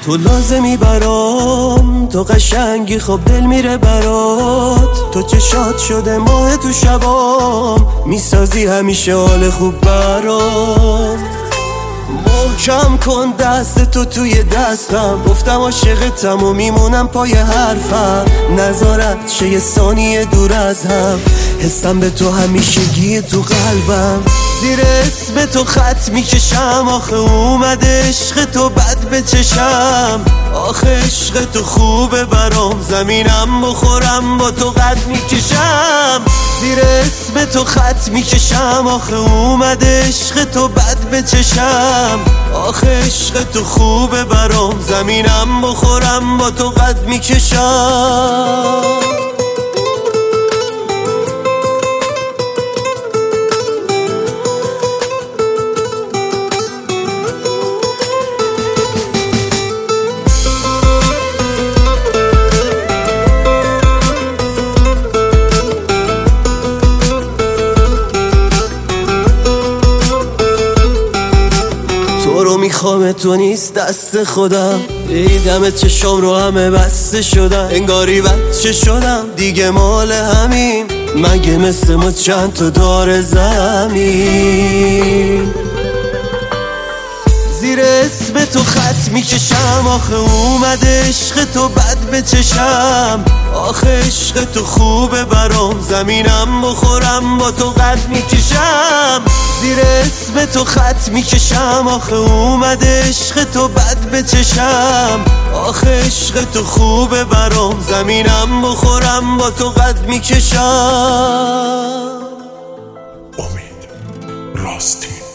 تو لازمی برام، تو قشنگی خب دل میره برات. تو چشات شده ماه تو شبام، میسازی همیشه حال خوب برام. محکم کن دست تو توی دستم، گفتم عاشقتم و میمونم پای حرفم. نذارت شه یه ثانیه دور از هم، حسم به تو همیشگی تو قلبم. زیر اسم تو خط میکشم، آخه اومده عشق تو بد به چشم. آخه عشق تو خوبه برام، زمینم بخورم با تو قد میکشم. زیر اسم تو خط میکشم، آخه اومده عشق تو بد به چشم. آخه عشق تو خوبه برام، زمینم بخورم با تو قد میکشم. تو رو میخوام، تو نیست دست خودم. دیدم چشام رو همه بسته شدم، انگاری بچه شدم دیگه مال همین. مگه مثل ما چند تا دار زمین. زیر اسم تو خط میکشم، آخه اومده عشق تو بد به چشم. آخه عشق تو خوبه برام، زمینم بخورم با تو قد میکشم. زیر اسم تو خط میکشم، آخه اومده عشق تو بد به چشم. آخه عشق تو خوبه برام، زمینم بخورم با تو قد میکشم. امید راستین.